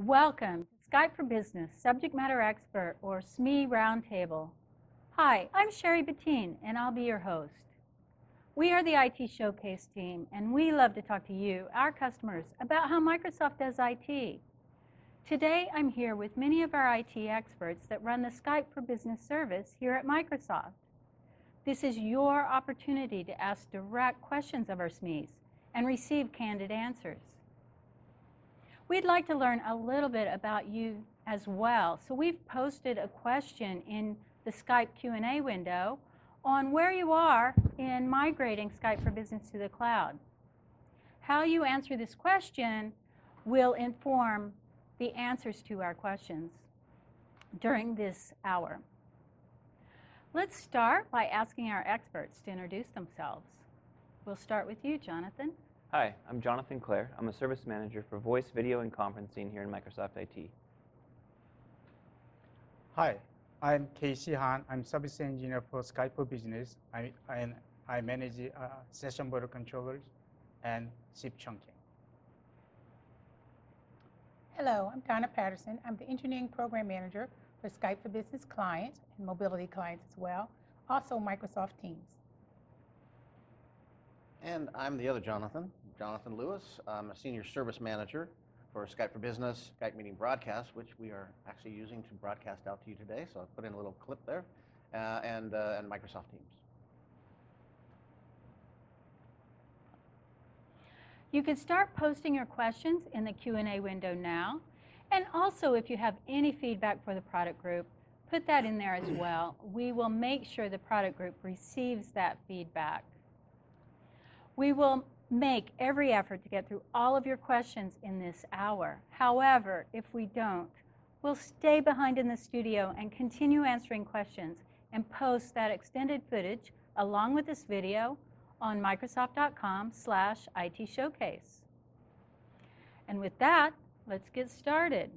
Welcome to Skype for Business Subject Matter Expert or SME Roundtable. Hi, I'm Sherry Bettine and I'll be your host. We are the IT Showcase team and we love to talk to you, our customers, about how Microsoft does IT. Today I'm here with many of our IT experts that run the Skype for Business service here at Microsoft. This is your opportunity to ask direct questions of our SMEs and receive candid answers. We'd like to learn a little bit about you as well. So we've posted a question in the Skype Q&A window on where you are in migrating Skype for Business to the cloud. How you answer this question will inform the answers to our questions during this hour. Let's start by asking our experts to introduce themselves. We'll start with you, Jonathan. Hi, I'm Jonathan Clare. I'm a service manager for voice, video, and conferencing here in Microsoft IT. Hi, I'm Casey Han. I'm service engineer for Skype for Business. I manage session border controllers and SIP chunking. Hello, I'm Donna Patterson. I'm the engineering program manager for Skype for Business clients and mobility clients as well, also Microsoft Teams. And I'm the other Jonathan Lewis. I'm a senior service manager for Skype for Business, Skype Meeting Broadcast, which we are actually using to broadcast out to you today. So I put in a little clip there, and Microsoft Teams. You can start posting your questions in the Q&A window now. And also, if you have any feedback for the product group, put that in there as well. We will make sure the product group receives that feedback. We will make every effort to get through all of your questions in this hour. However, if we don't, we'll stay behind in the studio and continue answering questions and post that extended footage along with this video on Microsoft.com/IT Showcase. And with that, let's get started.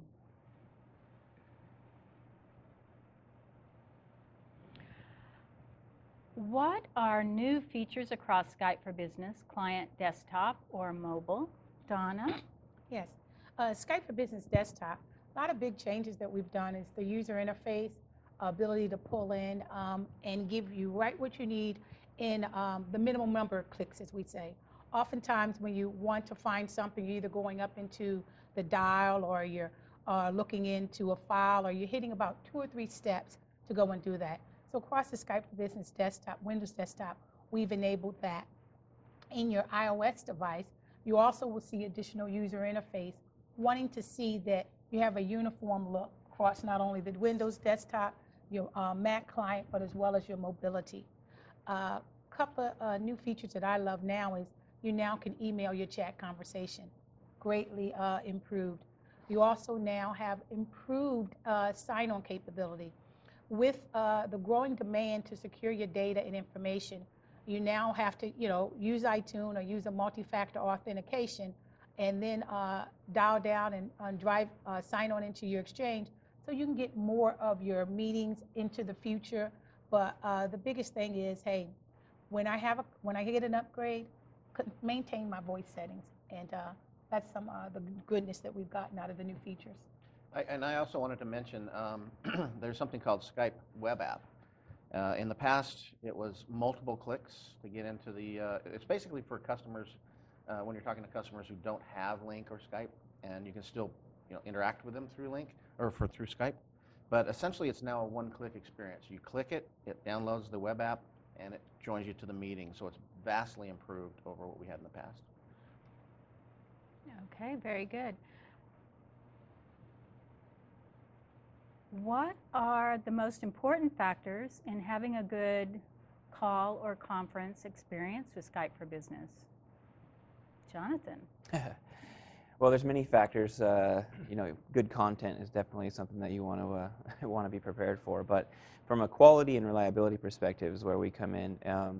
What are new features across Skype for Business, client, desktop, or mobile? Donna? Yes, Skype for Business Desktop, a lot of big changes that we've done is the user interface, ability to pull in and give you right what you need in the minimum number of clicks, as we say. Oftentimes when you want to find something, you're either going up into the dial or you're looking into a file or you're hitting about 2 or 3 steps to go and do that. So across the Skype for Business desktop, Windows desktop, we've enabled that. In your iOS device, you also will see additional user interface, wanting to see that you have a uniform look across not only the Windows desktop, your Mac client, but as well as your mobility. A couple of new features that I love now is you now can email your chat conversation, greatly improved. You also now have improved sign-on capability. With the growing demand to secure your data and information, you now have to, use iTunes or use a multi-factor authentication and then dial down and sign on into your Exchange so you can get more of your meetings into the future. But the biggest thing is, hey, when I get an upgrade, maintain my voice settings, and that's some of the goodness that we've gotten out of the new features. I also wanted to mention there's something called Skype web app. In the past, it was multiple clicks to get into the. It's basically for customers when you're talking to customers who don't have Lync or Skype, and you can still interact with them through Lync or through Skype. But essentially, it's now a one-click experience. You click it, it downloads the web app, and it joins you to the meeting. So it's vastly improved over what we had in the past. Okay, very good. What are the most important factors in having a good call or conference experience with Skype for Business? Jonathan? Well, there's many factors. Good content is definitely something that you want to be prepared for. But from a quality and reliability perspective is where we come in.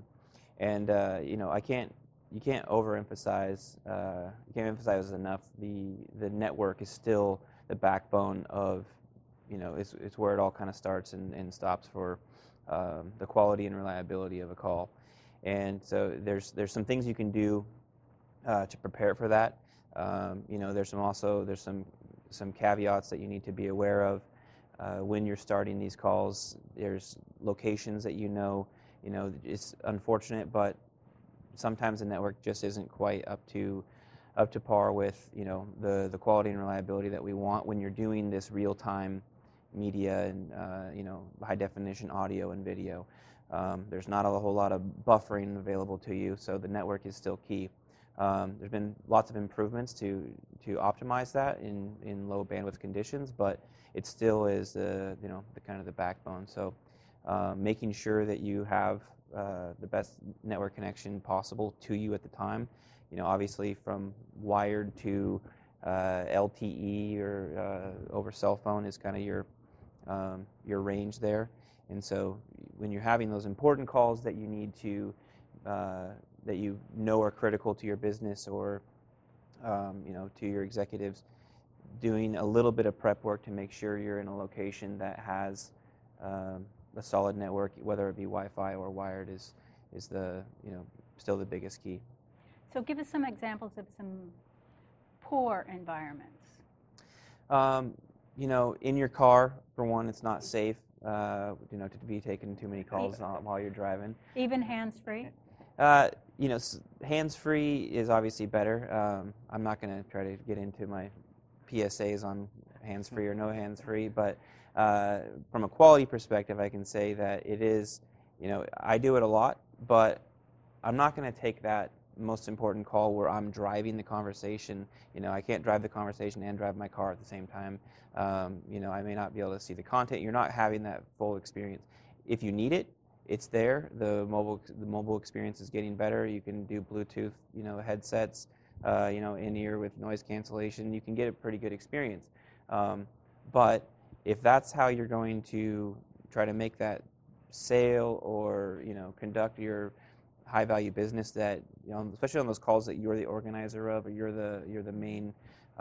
You can't overemphasize. You can't emphasize enough. The network is still the backbone of. It's where it all kind of starts and stops for the quality and reliability of a call. And so there's some things you can do to prepare for that. There's some some caveats that you need to be aware of when you're starting these calls. There's locations that you know, it's unfortunate, but sometimes the network just isn't quite up to par with the quality and reliability that we want when you're doing this real-time media and high definition audio and video. There's not a whole lot of buffering available to you, so the network is still key. There's been lots of improvements to optimize that in low bandwidth conditions, but it still is the kind of the backbone. So making sure that you have the best network connection possible to you at the time. Obviously from wired to LTE or over cell phone is kind of your range there. And so when you're having those important calls that you need to that are critical to your business or to your executives, doing a little bit of prep work to make sure you're in a location that has a solid network, whether it be Wi-Fi or wired, is the still the biggest key. So give us some examples of some poor environments. In your car, for one, it's not safe to be taking too many calls while you're driving. Even hands-free? Hands-free is obviously better. I'm not going to try to get into my PSAs on hands-free or no hands-free, but from a quality perspective, I can say that it is, I do it a lot, but I'm not going to take that most important call where I'm driving the conversation. I can't drive the conversation and drive my car at the same time. I may not be able to see the content. You're not having that full experience. If you need it, it's there. The mobile experience is getting better. You can do Bluetooth, headsets, in ear with noise cancellation. You can get a pretty good experience. But if that's how you're going to try to make that sale or conduct your high value business, that especially on those calls that you're the organizer of or you're the main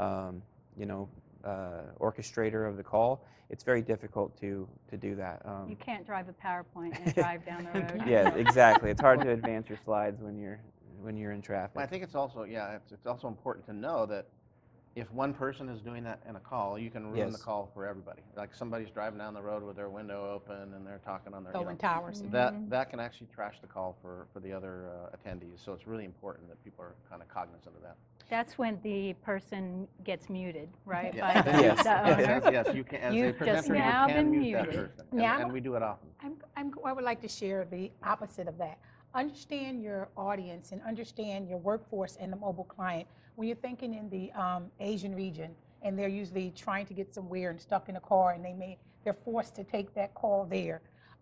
orchestrator of the call, it's very difficult to do that. You can't drive a PowerPoint and drive down the road. Yeah, exactly. It's hard to advance your slides when you're in traffic. I think it's also important to know that if one person is doing that in a call, you can ruin the call for everybody. Like somebody's driving down the road with their window open and they're talking on their Throwing towers. that can actually trash the call for the other attendees. So it's really important that people are kind of cognizant of that. That's when the person gets muted, right? Yeah. By the owner. Yes, you can. As a You've just presenter, now you can been mute that muted. person, Now, and we do it often. I would like to share the opposite of that. Understand your audience and understand your workforce and the mobile client. When you're thinking in the Asian region, and they're usually trying to get somewhere and stuck in a car, and they're forced to take that call there.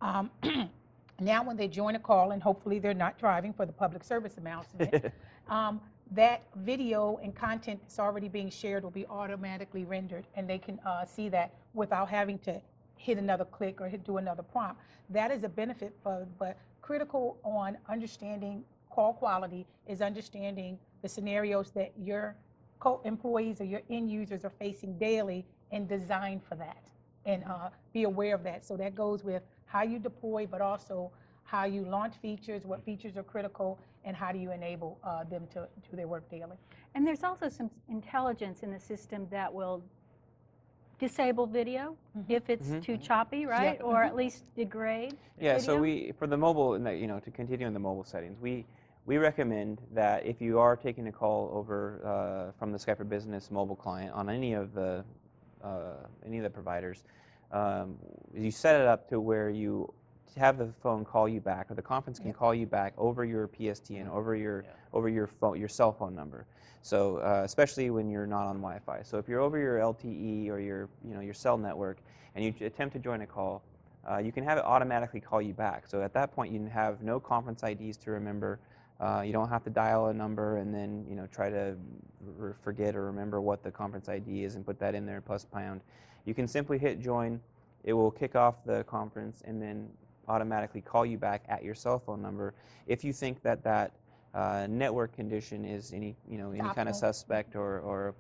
Now when they join a call, and hopefully they're not driving for the public service announcement, that video and content that's already being shared will be automatically rendered, and they can see that without having to hit another click or do another prompt. That is a benefit, but critical on understanding call quality is understanding the scenarios that your employees or your end users are facing daily and design for that, and be aware of that. So that goes with how you deploy, but also how you launch features, what features are critical, and how do you enable them to do their work daily. And there's also some intelligence in the system that will disable video if it's too choppy, right? Yeah. Or at least degrade Yeah, video. so for the mobile, to continue in the mobile settings, we recommend that if you are taking a call over from the Skype for Business mobile client on any of the providers, you set it up to where you have the phone call you back, or the conference can call you back over your PSTN, over your phone, your cell phone number. So especially when you're not on Wi-Fi. So if you're over your LTE or your cell network and you attempt to join a call, you can have it automatically call you back. So at that point, you have no conference IDs to remember. You don't have to dial a number and then try to forget or remember what the conference ID is and put that in there +#. You can simply hit join. It will kick off the conference and then automatically call you back at your cell phone number if you think that network condition is any kind of suspect or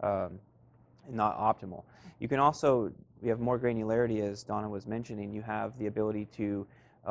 not optimal. You can also, we have more granularity, as Donna was mentioning. You have the ability to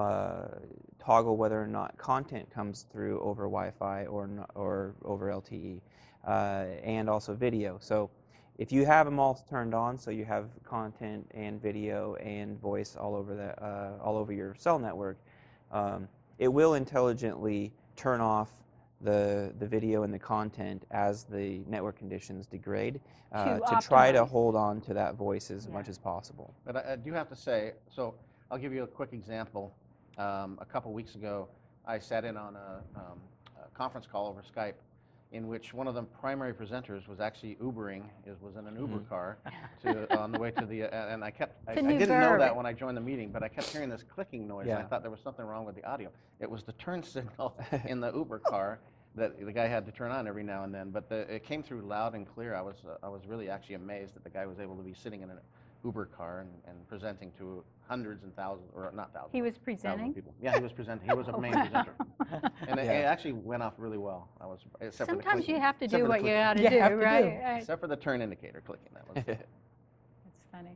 toggle whether or not content comes through over Wi-Fi or over LTE, and also video. So if you have them all turned on, so you have content and video and voice all over your cell network, it will intelligently turn off the video and the content as the network conditions degrade to try to optimize. hold on to that voice as much as possible. But I do have to say, so I'll give you a quick example. A couple weeks ago, I sat in on a conference call over Skype in which one of the primary presenters was actually Ubering, was in an Uber car on the way to the, and I didn't know that when I joined the meeting, but I kept hearing this clicking noise, and I thought there was something wrong with the audio. It was the turn signal in the Uber car that the guy had to turn on every now and then, but it came through loud and clear. I was really actually amazed that the guy was able to be sitting in an Uber car and presenting to hundreds and thousands, or not thousands. He was presenting? People. Yeah, he was presenting. He was a main presenter. And it actually went off really well. Sometimes you have to do what you got to do, right? Except for the turn indicator clicking. That was That's funny.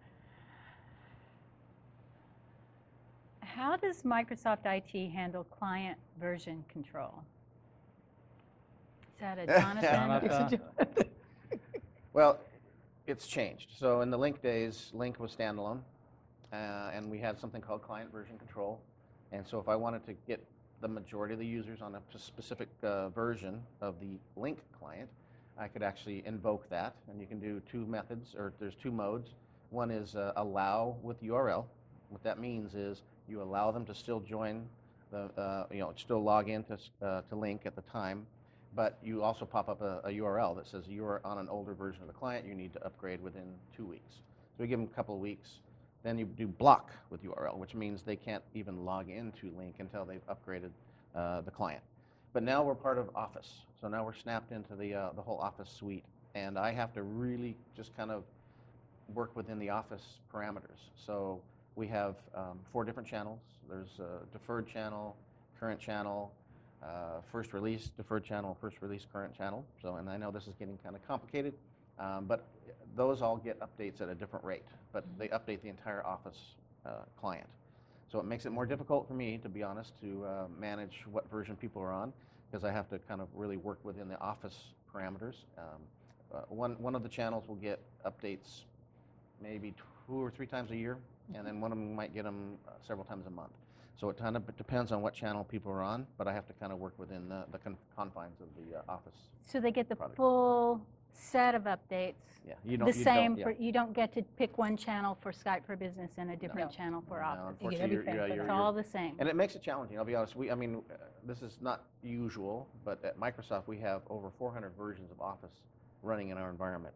How does Microsoft IT handle client version control? Is that a Jonathan? Well, it's changed. So in the Lync days, Lync was standalone, and we had something called client version control. And so if I wanted to get the majority of the users on a specific version of the Lync client, I could actually invoke that. And you can do two methods, or there's two modes. One is allow with URL. What that means is you allow them to still join, still log in to Lync at the time, but you also pop up a URL that says you are on an older version of the client, you need to upgrade within 2 weeks. So we give them a couple of weeks. Then you do block with URL, which means they can't even log into Lync until they've upgraded the client. But now we're part of Office. So now we're snapped into the whole Office suite. And I have to really just kind of work within the Office parameters. So we have 4 different channels. There's a deferred channel, current channel, first release, deferred channel, first release, current channel. So, and I know this is getting kind of complicated, but those all get updates at a different rate, but they update the entire Office client. So it makes it more difficult for me, to be honest, to manage what version people are on, because I have to kind of really work within the Office parameters. One of the channels will get updates maybe 2 or 3 times a year, and then one of them might get them several times a month. So it kind of depends on what channel people are on, but I have to kind of work within the confines of the Office. So they get the product. full set of updates. Yeah, You don't get to pick one channel for Skype for Business and a different channel for Office. Unfortunately, It's all the same. And it makes it challenging. I'll be honest. This is not usual, but at Microsoft we have over 400 versions of Office running in our environment.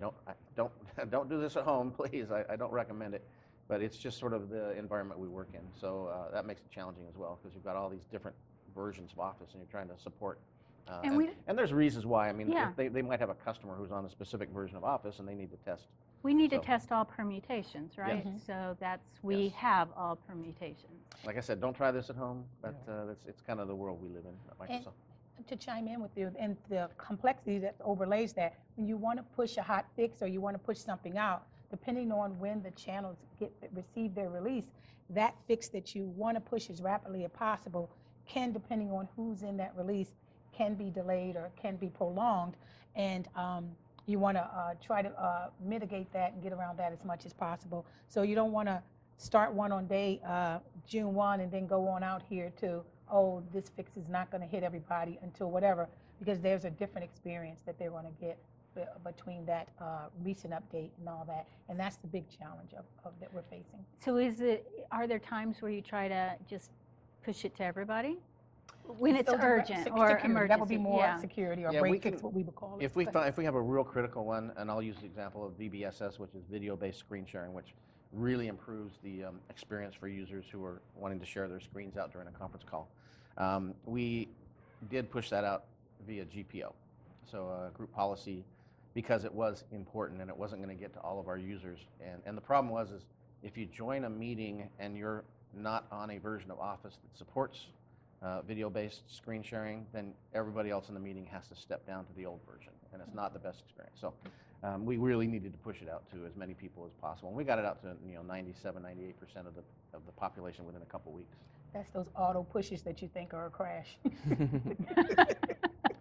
Don't do this at home, please. I don't recommend it. But it's just sort of the environment we work in. So that makes it challenging as well, because you've got all these different versions of Office and you're trying to support. And there's reasons why. I mean, they might have a customer who's on a specific version of Office and they need to test. We need to test all permutations, right? Yes. So we have all permutations. Like I said, don't try this at home, but it's kind of the world we live in at Microsoft. And to chime in with you, and the complexity that overlays that, when you want to push a hot fix or you want to push something out, depending on when the channels receive their release, that fix that you want to push as rapidly as possible can, depending on who's in that release, can be delayed or can be prolonged. And you want to try to mitigate that and get around that as much as possible. So you don't want to start one on day June 1 and then go on out here to, oh, this fix is not going to hit everybody until whatever, because there's a different experience that they're going to get between that recent update and all that, and that's the big challenge that we're facing. So are there times where you try to just push it to everybody when it's urgent or emergency? That would be more security or break fix, what we would call it. If we have a real critical one, and I'll use the example of VBSS, which is video-based screen sharing, which really improves the experience for users who are wanting to share their screens out during a conference call. We did push that out via GPO, so group policy, because it was important and it wasn't going to get to all of our users. And the problem was is if you join a meeting and you're not on a version of Office that supports video-based screen sharing, then everybody else in the meeting has to step down to the old version, and it's not the best experience. So we really needed to push it out to as many people as possible, and we got it out to 97, 98% of the population within a couple weeks. That's those auto pushes that you think are a crash.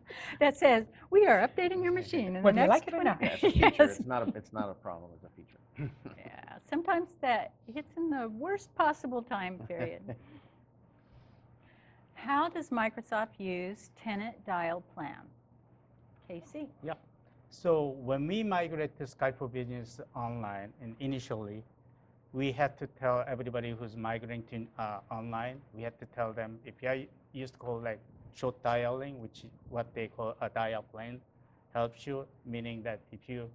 that says, we are updating your machine in the Whether you next like it or 20 not. Yeah, it's a feature. Yes. It's not a problem. It's a feature. Yeah, sometimes that hits in the worst possible time period. How does Microsoft use tenant dial plan? Casey? So when we migrate to Skype for Business Online, and initially, we had to tell everybody who's migrating to online, we had to tell them, if you used to call like short dialing, which is what they call a dial plan, helps you, meaning that if you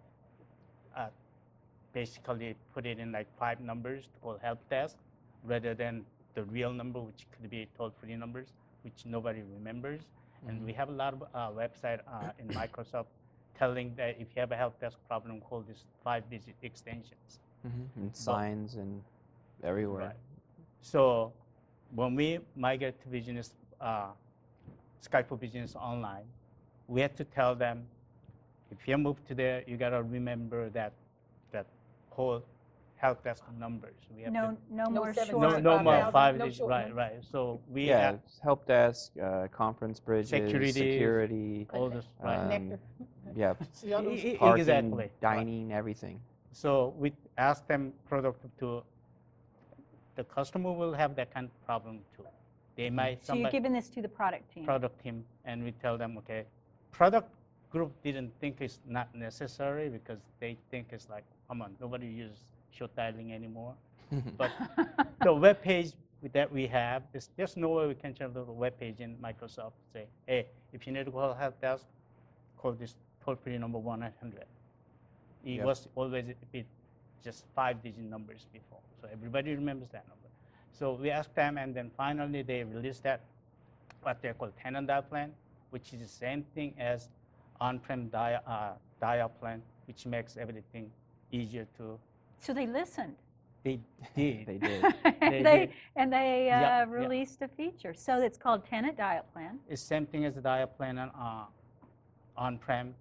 basically put it in like 5 numbers to call help desk, rather than the real number, which could be toll-free numbers, which nobody remembers. And we have a lot of website in Microsoft telling that if you have a help desk problem, call these 5-digit extensions. And signs and everywhere. Right. So when we migrate to business, Skype for Business Online, we had to tell them, if you move to there, you gotta remember that whole help desk numbers. We have No, no more seven short. digit no more 5,000, 5 no digits. short Right, numbers. right. So we Yeah, have it's help desk, conference bridges, Security. security, all this. Right. Connector. yeah, See all those- parking, Exactly. Right. dining, everything. So we ask them product to, the customer will have that kind of problem too. They might, So you're giving this to the product team. product team, and we tell them, okay, product group didn't think it's not necessary because they think it's like, come on, nobody uses short dialing anymore. But the web page that we have, there's no way we can change the web page in Microsoft. Say, hey, if you need to call help desk, call this toll-free number 1-800. It Yep. was always just 5-digit numbers before, so everybody remembers that number. So we asked them, and then finally they released that, what they call tenant dial plan, which is the same thing as on-prem dial plan, which makes everything easier to. So they listened. They did. They did. And they Yep, yep. released a feature. So it's called tenant dial plan. It's same thing as the dial plan on-prem,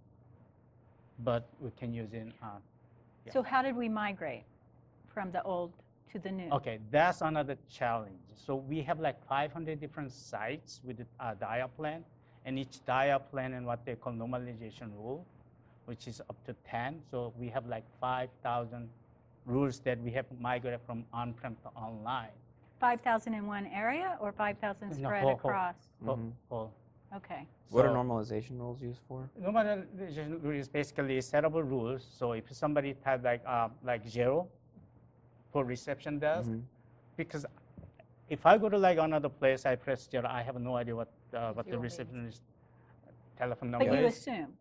but we can use it. Yeah. So how did we migrate from the old to the new? Okay, that's another challenge. So we have like 500 different sites with the dial plan, and each dial plan and what they call normalization rule, which is up to 10. So we have like 5,000 rules that we have migrated from on-prem to online. 5,000 in one area or 5,000 No, spread whole. across? Whole. Okay. What are So- normalization rules used for? Normalization rule is basically settable rules. So if somebody type like 0 for reception desk, because if I go to like another place, I press 0, I have no idea what the Zero means. receptionist telephone number But you is. assume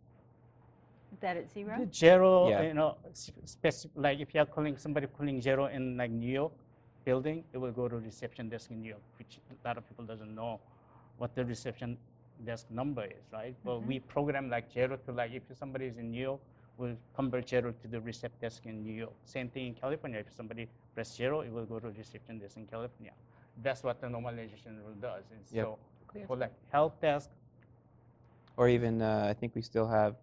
that it's 0? The 0, Yeah. you know, like if you're calling somebody calling 0 in like New York building, it will go to reception desk in New York, which a lot of people doesn't know what the reception desk number is, right? But we program like 0 to like, if somebody is in New York, we'll convert 0 to the reception desk in New York. Same thing in California. If somebody press 0, it will go to reception desk in California. That's what the normalization rule does. And Yep. so for like help desk, Or even, I think we still have,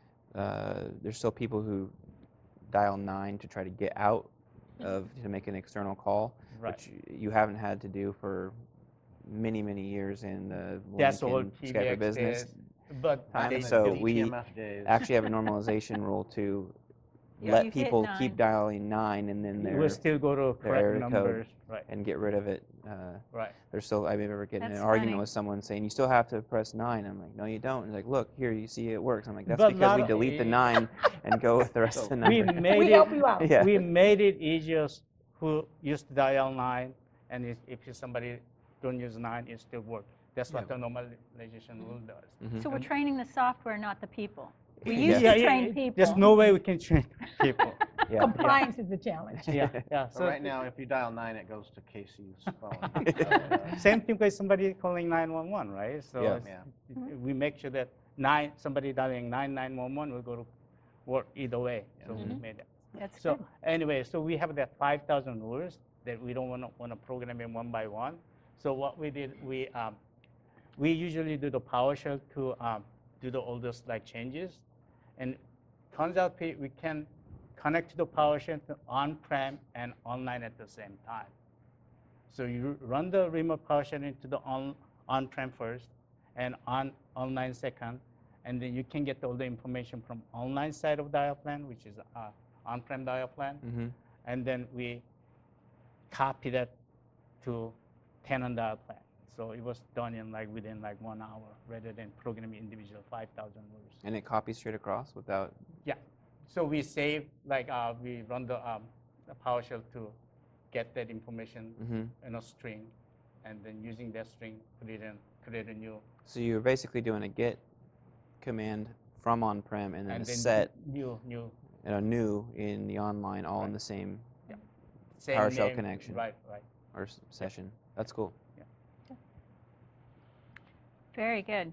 there's still people who dial 9 to try to get out to make an external call, right? which you haven't had to do for many, many years in the That's Lincoln all Skype for PBX Business days. But time. they- So The we TMF days. actually have a normalization rule to Yeah, let you hit people 9. keep dialing 9 and then we'll still go to their correct area code. numbers, right? and get rid of it. Right. There's still, I remember getting in That's an argument funny. with someone saying, you still have to press 9. I'm like, no, you don't. And he's like, look, here, you see it works. I'm like, that's But because we lot of- delete the 9 and go with the rest of the We number. made We it. help you out. Yeah. We made it easier who used to dial 9, and if somebody don't use 9, it still works. That's what the normalization rule does. Mhm. So we're training the software, not the people. We Yeah. used to train people. There's no way we can train people. Yeah. Compliance is the challenge. Yeah, yeah. So right now, if you dial 9, it goes to Casey's phone. Same thing with somebody calling 911, right? So Yeah. it's- we make sure that somebody dialing 911 will go to work either way. So we made it. That's So good. anyway, so we have that 5,000 rules that we don't want to program in one by one. So what we did, we usually do the PowerShell to do all those like changes, and turns out we can connect to the PowerShell to on-prem and online at the same time. So you run the remote PowerShell into the on-prem first, and online second. And then you can get all the information from online side of Diaplan, which is on-prem Diaplan. Mm-hmm. And then we copy that to tenant Diaplan. So it was done in within 1 hour rather than programming individual 5,000 words. And it copies straight across without. Yeah. So we save, we run the PowerShell to get that information Mm-hmm. in a string, and then using that string, create a new. So you're basically doing a get command from on-prem and then And a then set new. and a new in the online, all in the same Same PowerShell name, connection. Right. or session. That's cool. Very good.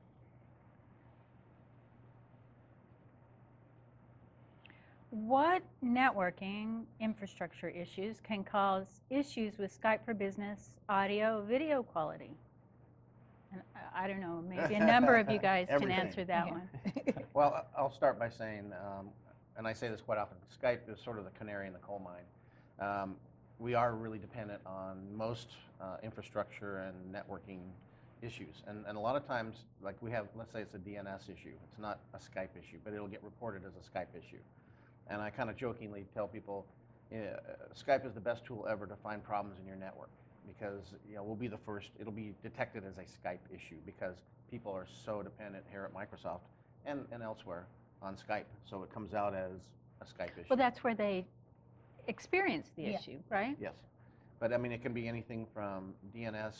What networking infrastructure issues can cause issues with Skype for Business audio video quality? And I don't know, maybe a number of you guys can Everything. answer that one. Well, I'll start by saying, and I say this quite often, Skype is sort of the canary in the coal mine. We are really dependent on most infrastructure and networking issues. And a lot of times, like we have, let's say it's a DNS issue. It's not a Skype issue, but it'll get reported as a Skype issue. And I kind of jokingly tell people, Skype is the best tool ever to find problems in your network, because we'll be the first, it'll be detected as a Skype issue because people are so dependent here at Microsoft and elsewhere on Skype. So it comes out as a Skype issue. Well, that's where they experience the issue, right? Yes. But I mean, it can be anything from DNS,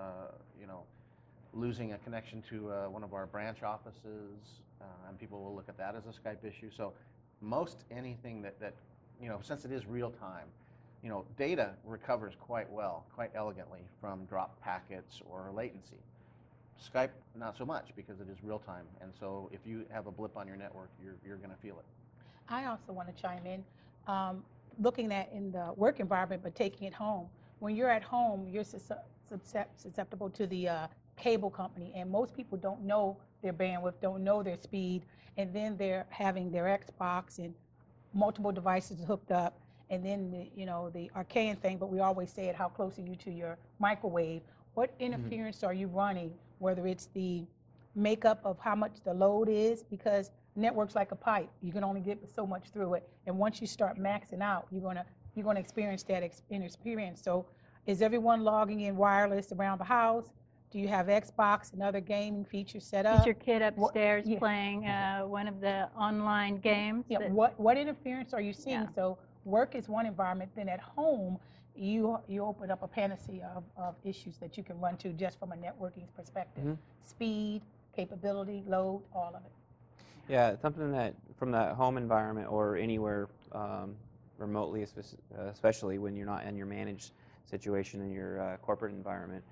losing a connection to one of our branch offices, and people will look at that as a Skype issue. So most anything that since it is real time, data recovers quite well, quite elegantly from drop packets or latency. Skype, not so much, because it is real time. And so if you have a blip on your network, you're going to feel it. I also want to chime in, looking at in the work environment, but taking it home. When you're at home, you're susceptible to the cable company, and most people don't know their bandwidth, don't know their speed, and then they're having their Xbox and multiple devices hooked up, and then the arcane thing, but we always say it, how close are you to your microwave? What interference are you running, whether it's the makeup of how much the load is, because network's like a pipe. You can only get so much through it, and once you start maxing out, you're gonna experience that inexperience. So is everyone logging in wireless around the house? Do you have Xbox and other gaming features set up? Is your kid upstairs yeah. playing one of the online games? Yeah, what interference are you seeing? Yeah. So work is one environment, then at home, you open up a panacea of issues that you can run to just from a networking perspective. Speed, capability, load, all of it. Yeah, it's something that from that home environment or anywhere remotely, especially when you're not in your managed situation in your corporate environment.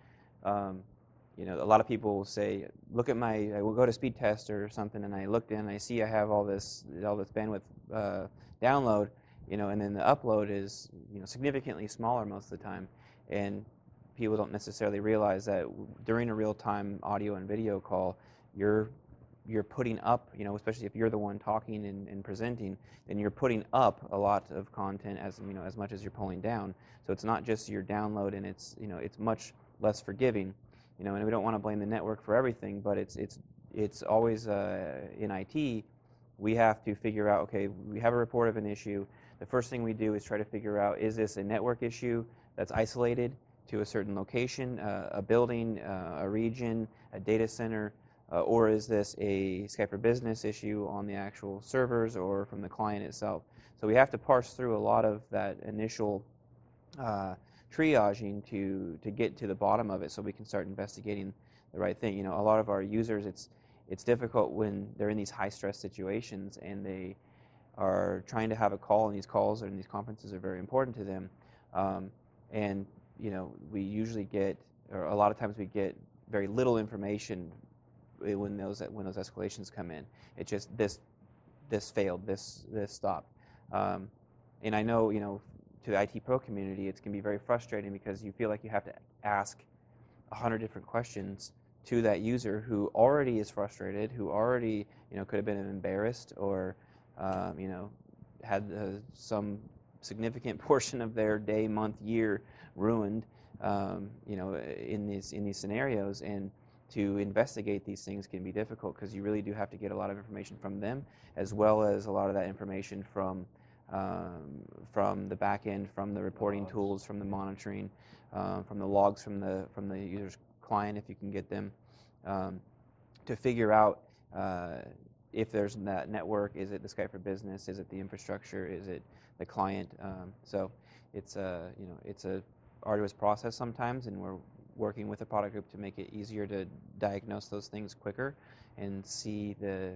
A lot of people will say, look at I will go to speed test or something, and I looked in, and I see I have all this bandwidth download, and then the upload is significantly smaller most of the time, and people don't necessarily realize that during a real-time audio and video call, you're putting up, especially if you're the one talking and presenting, then you're putting up a lot of content as much as you're pulling down. So it's not just your download, and it's much less forgiving, and we don't want to blame the network for everything, but it's always in IT, we have to figure out, okay, we have a report of an issue. The first thing we do is try to figure out, is this a network issue that's isolated to a certain location, a building, a region, a data center, or is this a Skype for Business issue on the actual servers or from the client itself? So we have to parse through a lot of that initial triaging to get to the bottom of it, so we can start investigating the right thing. A lot of our users, it's difficult when they're in these high stress situations and they are trying to have a call, and these calls and these conferences are very important to them. And we usually get, or a lot of times we get very little information when those escalations come in. It's just this failed, this stopped. And I know, to the IT pro community, it can be very frustrating because you feel like you have to ask 100 different questions to that user who already is frustrated, who already could have been embarrassed or had some significant portion of their day, month, year ruined, in these scenarios, and to investigate these things can be difficult because you really do have to get a lot of information from them, as well as a lot of that information from the back end, from the reporting tools, from the monitoring, from the logs from the user's client if you can get them, to figure out if there's that network. Is it the Skype for Business? Is it the infrastructure? Is it the client? So it's a arduous process sometimes, and we're working with the product group to make it easier to diagnose those things quicker and see the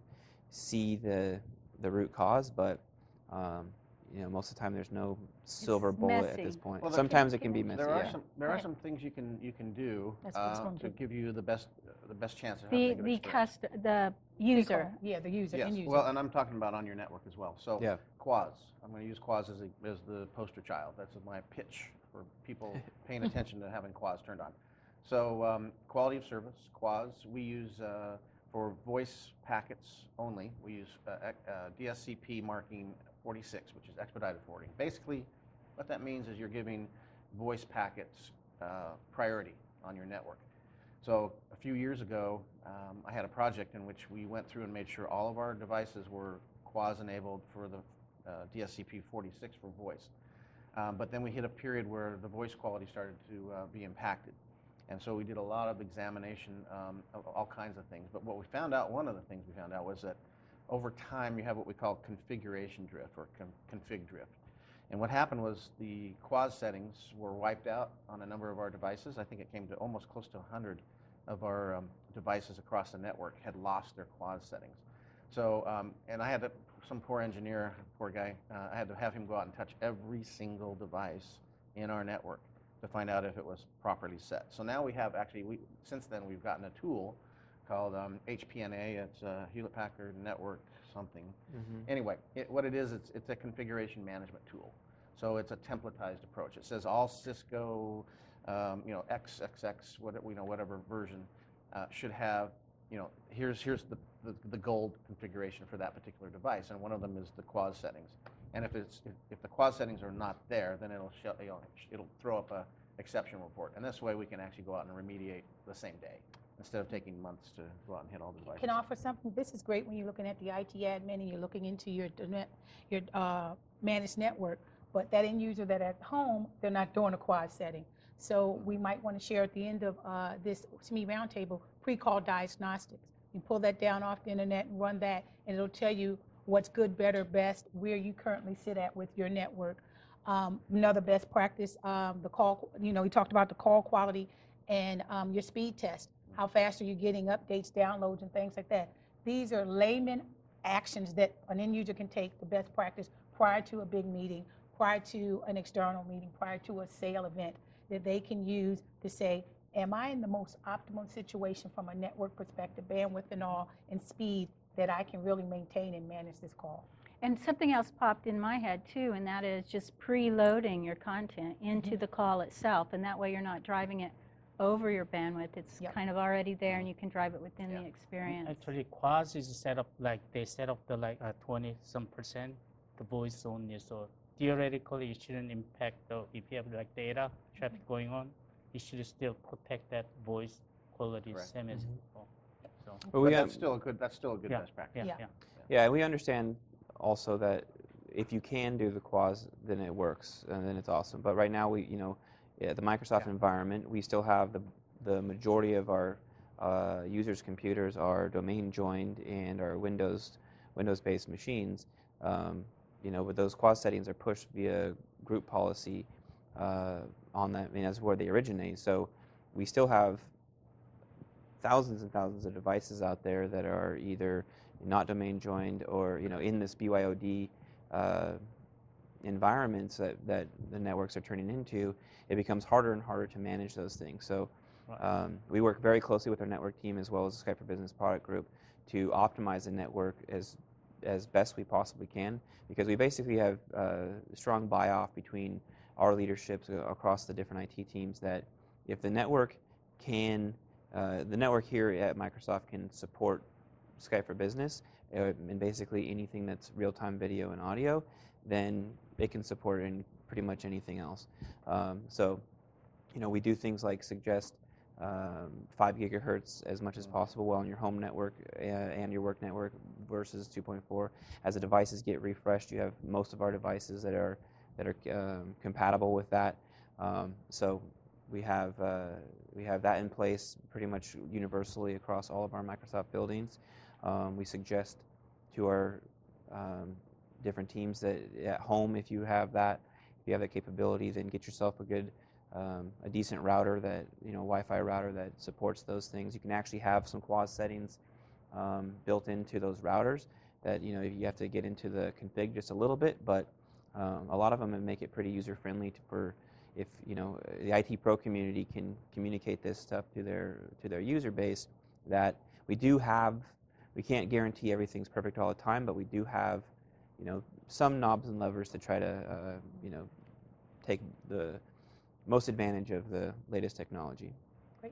root cause. But most of the time there's no silver bullet at this messy. point. Well, Sometimes it can be messy. There are Yeah. there Go are ahead. some things you can do That's what it's gonna to do. give you the best chance of having a good experience. The user. Yeah, the user, Yes. end user. Well, and I'm talking about on your network as well. So Yeah. Quaz. I'm going to use Quaz as the poster child. That's my pitch for people paying attention to having Quaz turned on. So quality of service, Quaz, we use for voice packets only. We use DSCP marking 46, which is expedited forwarding. Basically, what that means is you're giving voice packets priority on your network. So a few years ago, I had a project in which we went through and made sure all of our devices were Quaz enabled for the DSCP 46 for voice. But then we hit a period where the voice quality started to be impacted. And so we did a lot of examination of all kinds of things. But what we found out, one of the things we found out was that over time you have what we call configuration drift or config drift. And what happened was the Quaz settings were wiped out on a number of our devices. I think it came to almost close to 100 of our devices across the network had lost their Quaz settings. So, and I had some poor engineer, poor guy, I had to have him go out and touch every single device in our network to find out if it was properly set. So now we have since then we've gotten a tool called HPNA. It's Hewlett-Packard Network something. Mm-hmm. Anyway, what it is, it's a configuration management tool. So it's a templatized approach. It says all Cisco, XXX, whatever version should have, here's the gold configuration for that particular device, and one of them is the Quaz settings. And if the Quaz settings are not there, then it'll throw up a exception report. And this way we can actually go out and remediate the same day, instead of taking months to go out and hit all the devices. Can I offer something? This is great when you're looking at the IT admin and you're looking into your managed network, but that end user that at home, they're not doing a Quaz setting. So we might want to share at the end of this SME roundtable pre-call diagnostics. You pull that down off the internet and run that, and it'll tell you what's good, better, best, where you currently sit at with your network. Another best practice, the call, we talked about the call quality and your speed test. How fast are you getting updates, downloads, and things like that? These are layman actions that an end user can take, the best practice, prior to a big meeting, prior to an external meeting, prior to a sale event, that they can use to say, am I in the most optimal situation from a network perspective, bandwidth and all, and speed, that I can really maintain and manage this call? And something else popped in my head too, and that is just preloading your content into the call itself, and that way you're not driving it over your bandwidth. It's kind of already there, and you can drive it within the experience. Actually, Quaz is set up they set up the 20% the voice only. So theoretically, it shouldn't impact if you have data traffic going on. It should still protect that voice quality Correct. same as before. So But that's still a good best practice. Yeah, and we understand also that if you can do the Quaz, then it works, and then it's awesome. But right now, the Microsoft environment, we still have the majority of our users' computers are domain joined and are Windows-based machines. But those Quaz settings are pushed via group policy on that. I mean, that's where they originate. So we still have thousands and thousands of devices out there that are either not domain joined or in this BYOD environments that the networks are turning into. It becomes harder and harder to manage those things. So we work very closely with our network team as well as the Skype for Business product group to optimize the network as best we possibly can, because we basically have strong buy-off between our leaderships across the different IT teams that if the network here at Microsoft can support Skype for Business and basically anything that's real-time video and audio, then it can support pretty much anything else. So we do things like suggest 5 gigahertz as much as possible while on your home network and your work network versus 2.4. As the devices get refreshed, you have most of our devices that are compatible with that. So we have that in place pretty much universally across all of our Microsoft buildings. We suggest to our different teams that at home, if you have that capability, then get yourself a decent router that, Wi-Fi router that supports those things. You can actually have some QoS settings built into those routers that, you have to get into the config just a little bit, but a lot of them make it pretty user friendly for if, the IT pro community can communicate this stuff to their user base, that we can't guarantee everything's perfect all the time, but we do have, some knobs and levers to try to, take the most advantage of the latest technology. Great.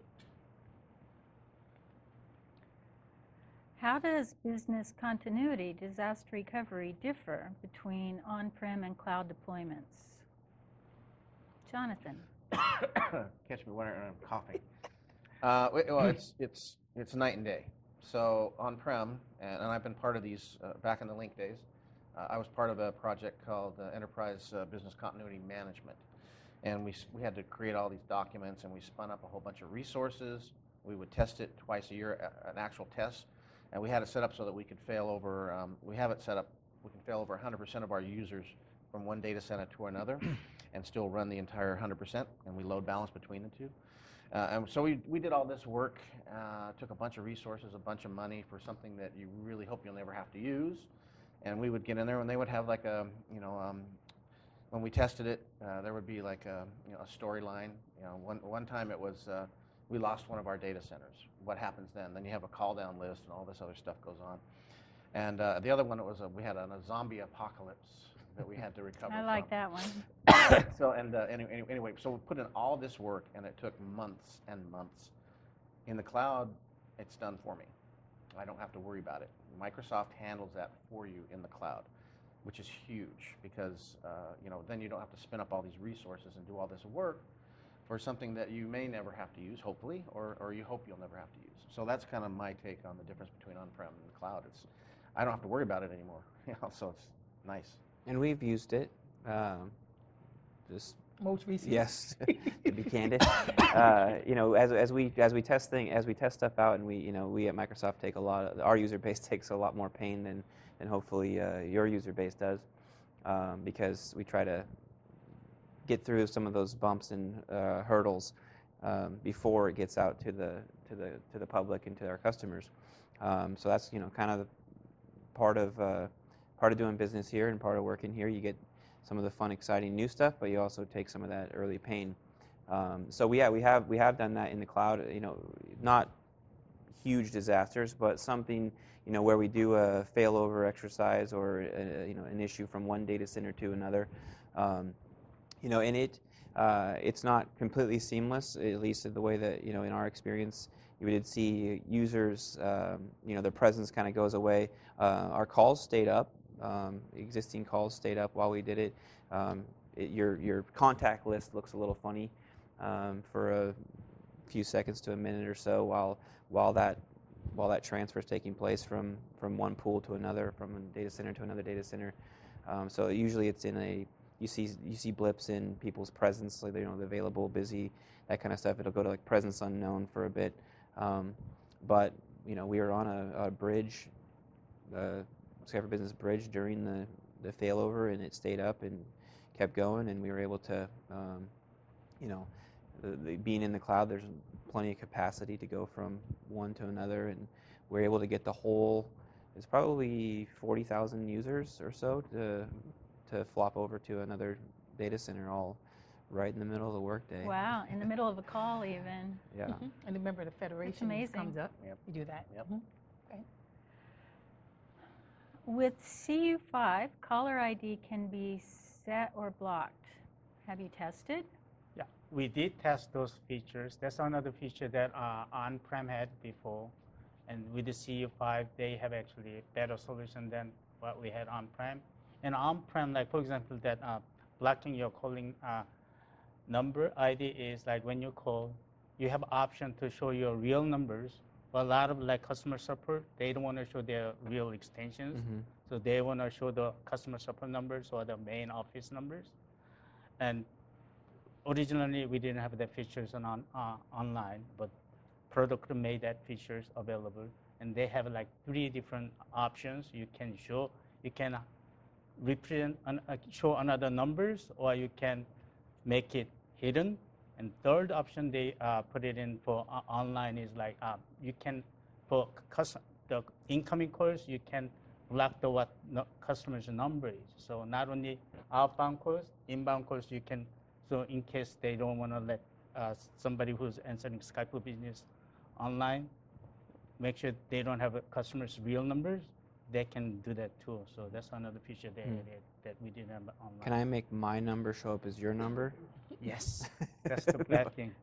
How does business continuity disaster recovery differ between on-prem and cloud deployments? Jonathan. Catch me when I'm coughing. Well, it's night and day. So on-prem, and I've been part of these back in the Link days. I was part of a project called Enterprise Business Continuity Management, and we had to create all these documents, and we spun up a whole bunch of resources. We would test it twice a year, an actual test, and we had it set up so that we could fail over. We have it set up. We can fail over 100% of our users from one data center to another, and still run the entire 100%, and we load balance between the two. And so we did all this work, took a bunch of resources, a bunch of money for something that you really hope you'll never have to use. And we would get in there, and they would have like a, when we tested it, there would be like a storyline. One time it was, we lost one of our data centers. What happens then? Then you have a call down list, and all this other stuff goes on. And the other one, we had a zombie apocalypse that we had to recover I from. like that one. So, anyway, so we put in all this work, and it took months and months. In the cloud, it's done for me. I don't have to worry about it. Microsoft handles that for you in the cloud, which is huge because, then you don't have to spin up all these resources and do all this work for something that you may never have to use, hopefully, or you hope you'll never have to use. So that's kind of my take on the difference between on-prem and the cloud. I don't have to worry about it anymore, so it's nice. And we've used it. Just Most recently. yes, to be candid. As we test stuff out, and we at Microsoft take our user base takes a lot more pain than hopefully your user base does, because we try to get through some of those bumps and hurdles before it gets out to the public and to our customers. So that's kind of part of doing business here and part of working here. You get some of the fun, exciting new stuff, but you also take some of that early pain. So we have done that in the cloud. Not huge disasters, but something where we do a failover exercise or an issue from one data center to another. And it's not completely seamless, at least the way that in our experience. You did see users, their presence kind of goes away. Our calls stayed up. Existing calls stayed up while we did it. Your contact list looks a little funny for a few seconds to a minute or so while that transfer is taking place from one pool to another, from a data center to another data center. So usually it's you see blips in people's presence, like the available, busy, that kind of stuff. It'll go to like presence unknown for a bit. But we were on a bridge, Skype for Business bridge during the failover, and it stayed up and kept going, and we were able to, being in the cloud, there's plenty of capacity to go from one to another, and we're able to get the whole. It's probably 40,000 users or so to flop over to another data center, all right in the middle of the workday. Wow, in the middle of a call even. Yeah. Mm-hmm. And remember, the federation amazing. comes up. Yep. You do that. Yep. Mhm. Okay. With CU5, caller ID can be set or blocked. Have you tested? Yeah, we did test those features. That's another feature that on-prem had before. And with the CU5, they have actually a better solution than what we had on-prem. And on-prem, like for example, that blocking your calling number ID is like when you call, you have option to show your real numbers. But a lot of like customer support, they don't want to show their real extensions. So they want to show the customer support numbers or the main office numbers. And originally, we didn't have the features on online, but product made that features available. And they have like 3 different options. You can show, you can represent, show another numbers, or you can make it hidden. And third option they put it in for online is like you can, for the incoming calls, you can block the what customer's number is. So not only outbound calls, inbound calls, you can, so in case they don't want to let somebody who's answering Skype for Business online, make sure they don't have a customer's real numbers, they can do that too. So that's another feature they added that we didn't have online. Can I make my number show up as your number? Yes, that's the bad thing.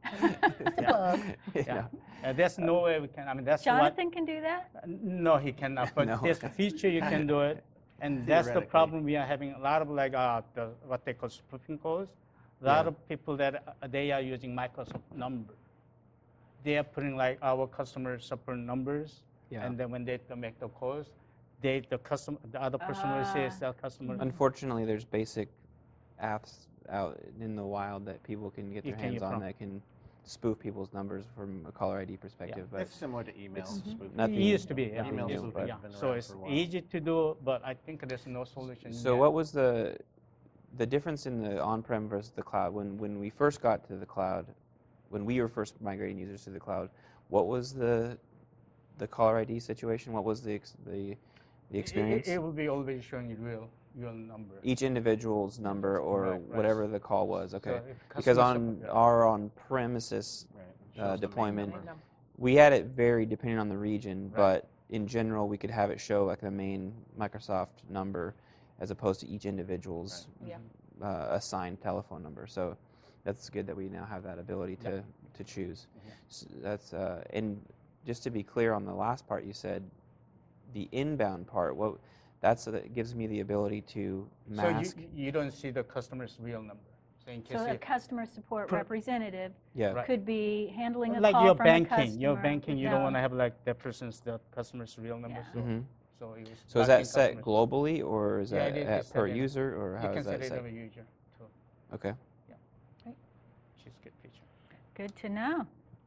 Yeah. There's no way we can, I mean, that's Jonathan can do that? No, he cannot, but No. there's a feature you can do it. And that's the Theoretically. problem we are having. A lot of like what they call spoofing calls. A lot of people that they are using Microsoft number. They are putting like our customer support numbers, and then when they make the calls, the other person will say it's their customer. Unfortunately, there's basic apps out in the wild that people can get their hands on that can spoof people's numbers from a caller ID perspective. But It's similar to email spoofing. nothing- It used to be, yeah. nothing Email new, spoofing but- has been So around it's for a while. easy to do, but I think there's no solution So yet. what was the difference in the on-prem versus the cloud? When we first got to the cloud, when we were first migrating users to the cloud, what was the caller ID situation? What was the experience? It will be always showing you real number. Each individual's number or Right. whatever the call was. Okay. So if Because customer on support- our on-premises Right. Shows the main deployment, number. we had it vary depending on the region, Right. but in general, we could have it show like the main Microsoft number as opposed to each individual's Yeah. assigned telephone number. So that's good that we now have that ability to choose. So that's and just to be clear on the last part, you said the inbound part. That gives me the ability to mask. So you don't see the customer's real number. So in case So a you, customer support Pro- representative Yeah. Right. could be handling a like call your from a banking, customer. you don't want to have like that person's the customer's real number. Yeah. So, Mhm. so, it was So is blocking that set customers. globally or is Yeah, that it is at set per in- user or You how can is set that it set? as a user too, Okay. which is good feature. Good to know.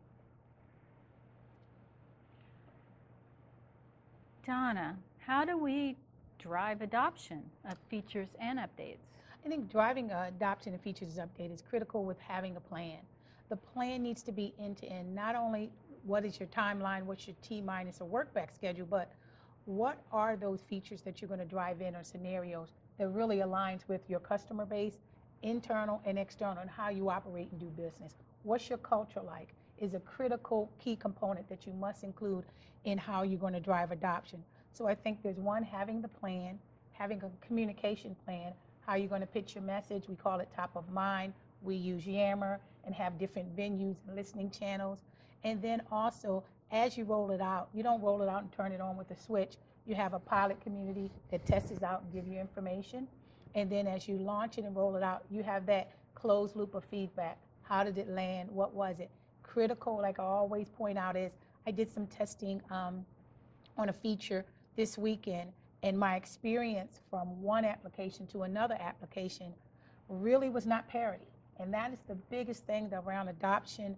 Donna, how do we drive adoption of features and updates? I think driving adoption and features update is critical with having a plan. The plan needs to be end-to-end, not only what is your timeline, what's your T-minus or work-back schedule, but what are those features that you're going to drive in or scenarios that really aligns with your customer base, internal and external, and how you operate and do business. What's your culture like is a critical key component that you must include in how you're going to drive adoption. So I think there's one, having the plan, having a communication plan, how you're going to pitch your message. We call it top of mind. We use Yammer and have different venues and listening channels. And then also, as you roll it out, you don't roll it out and turn it on with a switch. You have a pilot community that tests it out and give you information. And then as you launch it and roll it out, you have that closed loop of feedback. How did it land? What was it? Critical, like I always point out, is I did some testing on a feature this weekend, and my experience from one application to another application really was not parity. And that is the biggest thing around adoption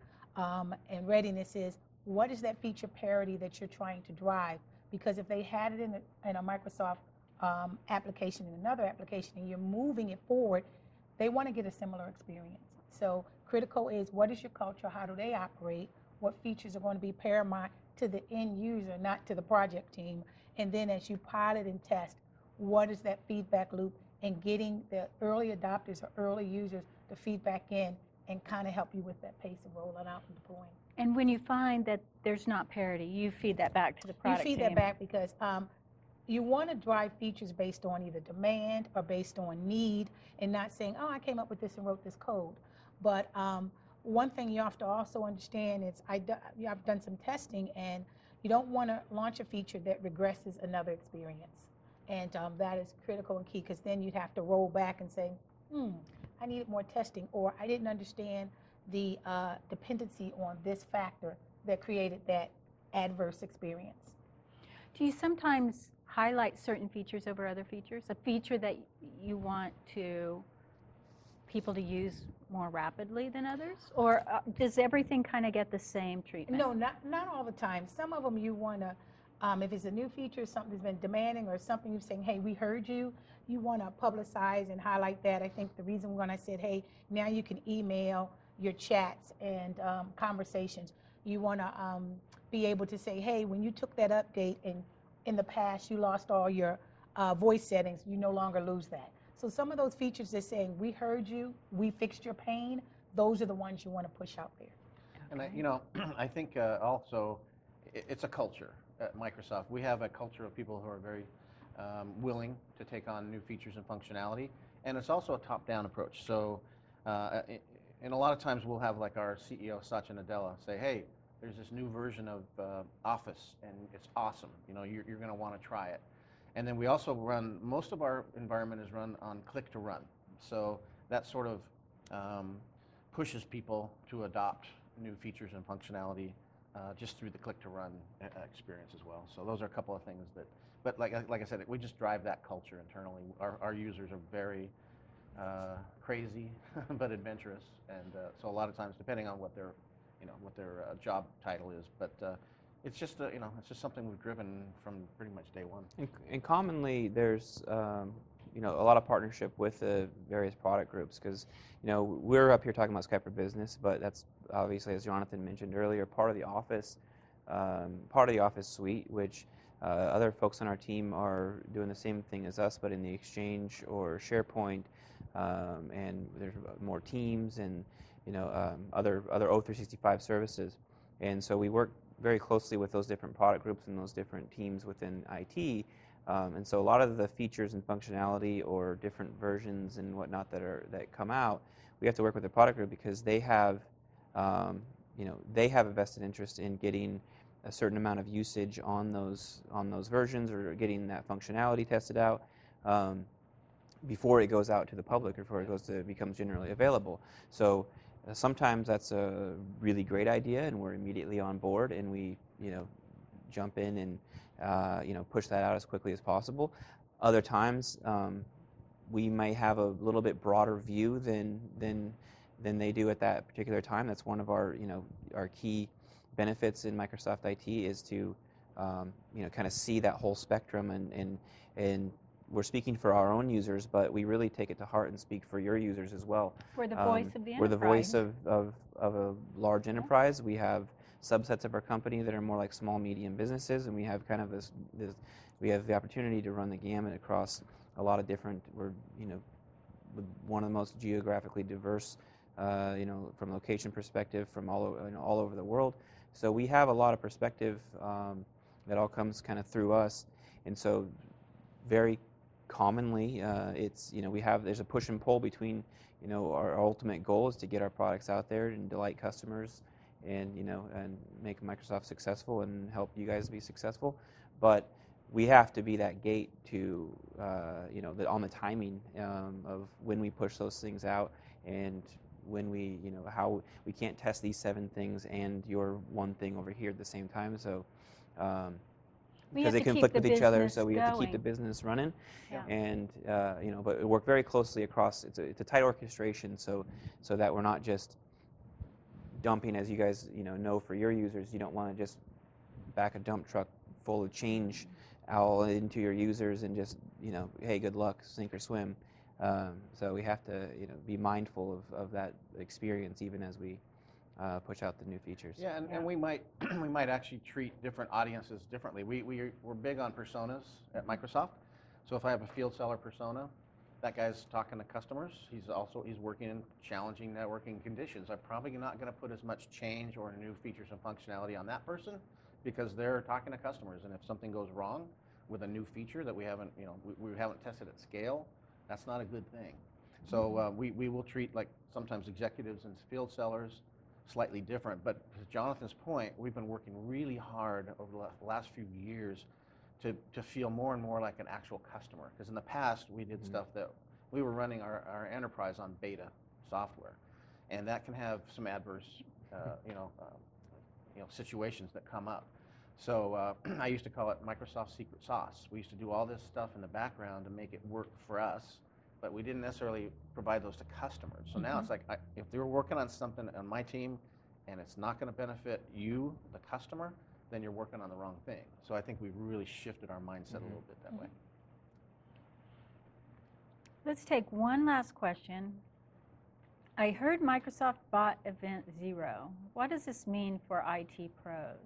and readiness is, what is that feature parity that you're trying to drive? Because if they had it in a Microsoft application in another application and you're moving it forward, they want to get a similar experience. So critical is, what is your culture? How do they operate? What features are going to be paramount to the end user, not to the project team? And then as you pilot and test, what is that feedback loop, and getting the early adopters or early users to feedback in and kind of help you with that pace of rolling out and deploying. And when you find that there's not parity, you feed that back to the product You feed team. that back because you want to drive features based on either demand or based on need, and not saying, oh, I came up with this and wrote this code. But one thing you have to also understand is I've done some testing, and you don't want to launch a feature that regresses another experience. And that is critical and key, because then you'd have to roll back and say, I needed more testing, or I didn't understand the dependency on this factor that created that adverse experience. Do you sometimes highlight certain features over other features? A feature that you want people to use more rapidly than others? Or does everything kind of get the same treatment? No, not all the time. Some of them you want to, if it's a new feature, something that's been demanding, or something you're saying, hey, we heard you, you want to publicize and highlight that. I think the reason when I said, hey, now you can email your chats and conversations, you want to be able to say, hey, when you took that update and in the past you lost all your voice settings, you no longer lose that. So some of those features they're saying, we heard you, we fixed your pain, those are the ones you want to push out there. And I think also it's a culture at Microsoft. We have a culture of people who are very willing to take on new features and functionality, and it's also a top-down approach. So, and a lot of times we'll have like our CEO Satya Nadella say, "Hey, there's this new version of Office, and it's awesome. You're going to want to try it." And then we also run, most of our environment is run on click to run. So that sort of pushes people to adopt new features and functionality just through the click to run experience as well. So those are a couple of things that, but like I said, we just drive that culture internally. Our users are very crazy but adventurous, and so a lot of times, depending on what their job title is, but it's just it's just something we've driven from pretty much day one. And commonly, there's a lot of partnership with the various product groups, because we're up here talking about Skype for Business, but that's obviously, as Jonathan mentioned earlier, part of the Office suite, which other folks on our team are doing the same thing as us, but in the Exchange or SharePoint, and there's more Teams and other O365 services, and so we work very closely with those different product groups and those different teams within IT. And so a lot of the features and functionality or different versions and whatnot that come out, we have to work with the product group, because they have a vested interest in getting a certain amount of usage on those versions, or getting that functionality tested out before it goes out to the public, or before it becomes generally available. So sometimes that's a really great idea, and we're immediately on board, and we jump in and push that out as quickly as possible. Other times, we may have a little bit broader view than they do at that particular time. That's one of our key benefits in Microsoft IT, is to kind of see that whole spectrum, and we're speaking for our own users, but we really take it to heart and speak for your users as well. We're the voice of the enterprise. We're the voice of a large enterprise. We have subsets of our company that are more like small, medium businesses, and we have kind of we have the opportunity to run the gamut across a lot of different. We're one of the most geographically diverse, from location perspective, from all over the world. So we have a lot of perspective that all comes kind of through us, and so very commonly there's a push and pull between our ultimate goal is to get our products out there and delight customers, and and make Microsoft successful and help you guys be successful, but we have to be that gate to on the timing of when we push those things out, and when we how we can't test these 7 things and your one thing over here at the same time, so because they conflict with each other, so we have to keep the business running. Yeah. And but we work very closely across. It's a tight orchestration, so that we're not just dumping, as you guys know for your users. You don't want to just back a dump truck full of change all into your users and just hey, good luck, sink or swim. So we have to be mindful of that experience, even as we push out the new features. Yeah, and we might actually treat different audiences differently. We're big on personas at Microsoft. So if I have a field seller persona, that guy's talking to customers. He's working in challenging networking conditions. I'm probably not going to put as much change or new features and functionality on that person, because they're talking to customers. And if something goes wrong with a new feature that we haven't tested at scale, that's not a good thing. So we will treat, like, sometimes executives and field sellers slightly different. But to Jonathan's point, we've been working really hard over the last few years to feel more and more like an actual customer. Because in the past, we did stuff that we were running our enterprise on beta software. and that can have some adverse, situations that come up. So I used to call it Microsoft secret sauce. We used to do all this stuff in the background to make it work for us, but we didn't necessarily provide those to customers. So now it's like, if they're working on something on my team and it's not going to benefit you, the customer, then you're working on the wrong thing. So I think we've really shifted our mindset a little bit that way. Let's take one last question. I heard Microsoft bought Event Zero. What does this mean for IT pros?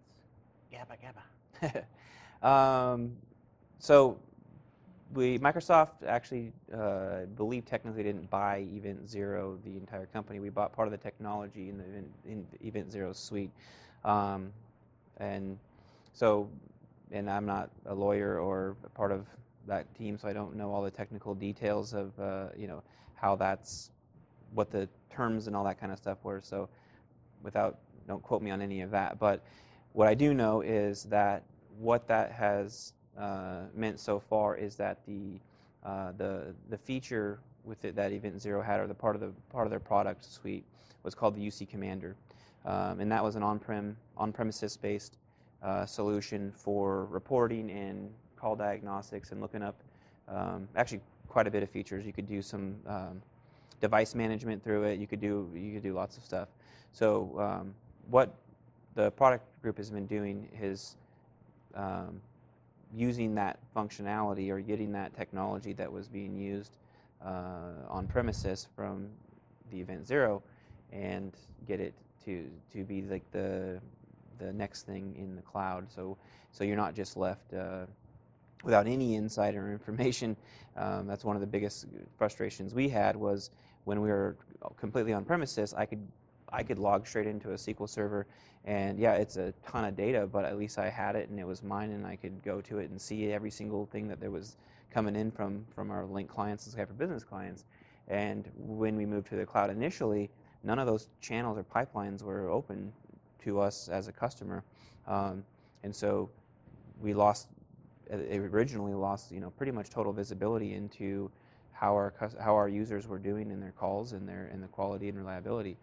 Gabba. So Microsoft actually, believe technically didn't buy Event Zero, the entire company. We bought part of the technology in Event Zero's suite. And I'm not a lawyer or a part of that team, so I don't know all the technical details of, how what the terms and all that kind of stuff were. So don't quote me on any of that. But what I do know is that what that has meant so far is that the feature with it that Event Zero had, or the part of their product suite, was called the UC Commander, and that was an on-premises based solution for reporting and call diagnostics and looking up actually quite a bit of features. You could do some device management through it. You could do lots of stuff. So what the product group has been doing is using that functionality, or getting that technology that was being used on premises from the Event Zero, and get it to be like the next thing in the cloud. So you're not just left without any insight or information. That's one of the biggest frustrations we had, was when we were completely on premises. I could log straight into a SQL server, and yeah, it's a ton of data, but at least I had it and it was mine, and I could go to it and see every single thing that there was coming in from our Link clients and Skype for Business clients. And when we moved to the cloud initially, none of those channels or pipelines were open to us as a customer, and so we originally lost pretty much total visibility into how our users were doing in their calls and the quality and reliability.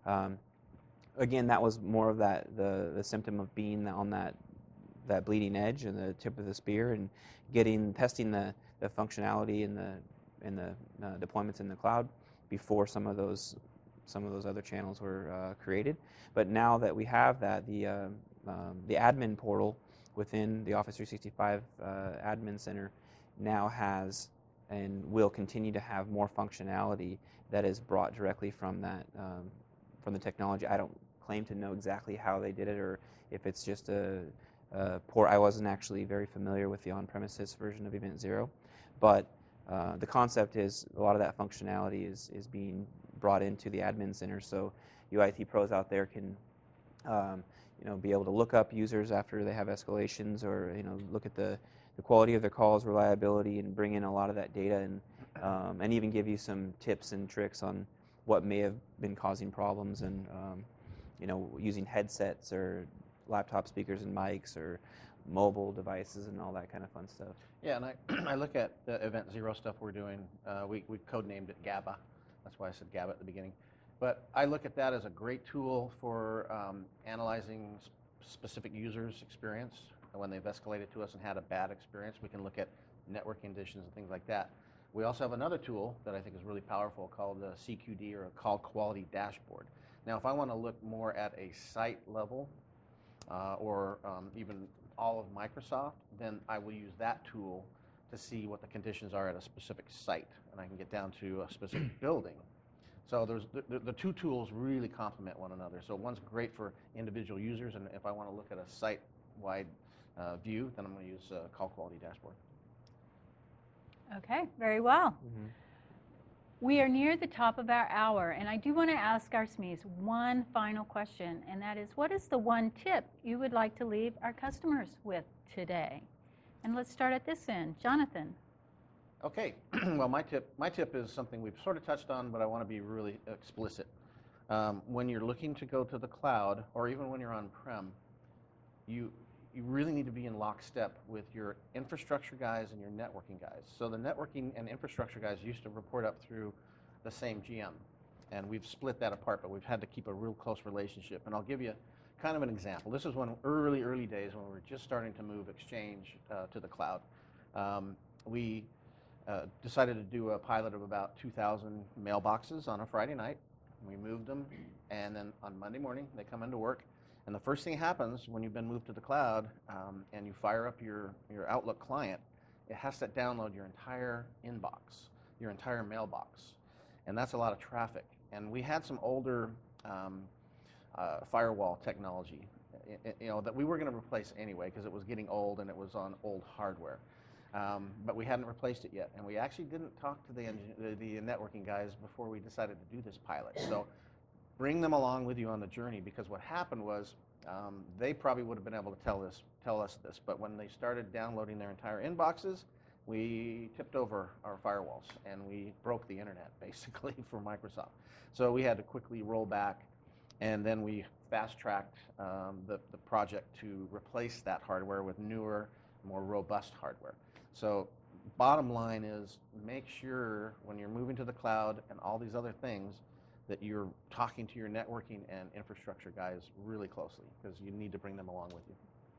Again, that was more of the symptom of being on that bleeding edge and the tip of the spear, and testing the functionality and the deployments in the cloud before some of those other channels were created. But now that we have that, the admin portal within the Office 365 Admin Center now has and will continue to have more functionality that is brought directly from that from the technology. I don't claim to know exactly how they did it, or if it's just a port. I wasn't actually very familiar with the on-premises version of Event Zero, but the concept is a lot of that functionality is being brought into the Admin Center, so you IT pros out there can be able to look up users after they have escalations, or look at the quality of their calls, reliability, and bring in a lot of that data, and even give you some tips and tricks on what may have been causing problems, and using headsets or laptop speakers and mics, or mobile devices, and all that kind of fun stuff. Yeah, and I look at the Event Zero stuff we're doing. We codenamed it GABA. That's why I said GABA at the beginning. But I look at that as a great tool for analyzing specific users' experience. When they've escalated to us and had a bad experience, we can look at network conditions and things like that. We also have another tool that I think is really powerful called CQD, or a Call Quality Dashboard. Now, if I want to look more at a site level, or even all of Microsoft, then I will use that tool to see what the conditions are at a specific site, and I can get down to a specific building. So the two tools really complement one another. So one's great for individual users, and if I want to look at a site-wide view, then I'm going to use Call Quality Dashboard. Okay, very well. We are near the top of our hour, and I do want to ask our SMEs one final question, and that is, what is the one tip you would like to leave our customers with today? And let's start at this end. Jonathan. Okay, well, my tip is something we've sort of touched on, but I want to be really explicit. When you're looking to go to the cloud, or even when you're on-prem, you really need to be in lockstep with your infrastructure guys and your networking guys. So the networking and infrastructure guys used to report up through the same GM. And we've split that apart, but we've had to keep a real close relationship. And I'll give you kind of an example. This was when early days when we were just starting to move Exchange to the cloud. We decided to do a pilot of about 2,000 mailboxes on a Friday night. We moved them, and then on Monday morning, they come into work. And the first thing happens when you've been moved to the cloud and you fire up your Outlook client, it has to download your entire inbox, your entire mailbox. And that's a lot of traffic. And we had some older firewall technology, that we were going to replace anyway because it was getting old and it was on old hardware. But we hadn't replaced it yet. And we actually didn't talk to the networking guys before we decided to do this pilot. So bring them along with you on the journey, because what happened was they probably would have been able to tell us this, but when they started downloading their entire inboxes, we tipped over our firewalls and we broke the internet basically for Microsoft. So we had to quickly roll back, and then we fast-tracked the project to replace that hardware with newer, more robust hardware. So bottom line is, make sure when you're moving to the cloud and all these other things that you're talking to your networking and infrastructure guys really closely, because you need to bring them along with you.